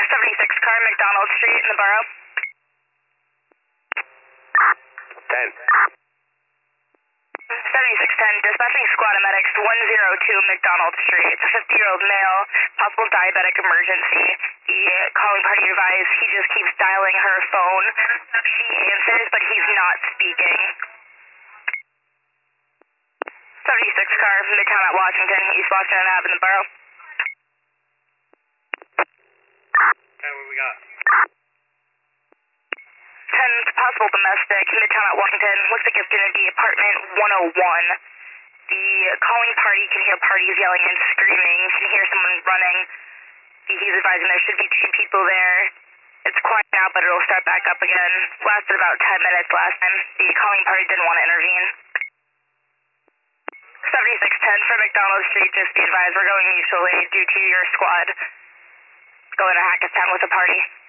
76 car, McDonald Street in the borough. 10. 7610, dispatching squad of medics 102 McDonald Street. It's a 50-year-old male, possible diabetic emergency. The calling party advised he just keeps dialing her phone. She answers, but he's not speaking. 76 car, Midtown at Washington, East Washington Ave in the borough. Okay, what we got? 10, possible domestic, Midtown at Washington. Looks like it's going to be apartment 101. The calling party can hear parties yelling and screaming. Can hear someone running. He's advising there should be 2 people there. It's quiet now, but it'll start back up again. Lasted about 10 minutes last time. The calling party didn't want to intervene. 7610 for McDonald Street, just be advised we're going mutual aid due to your squad going to Hackettstown with a party.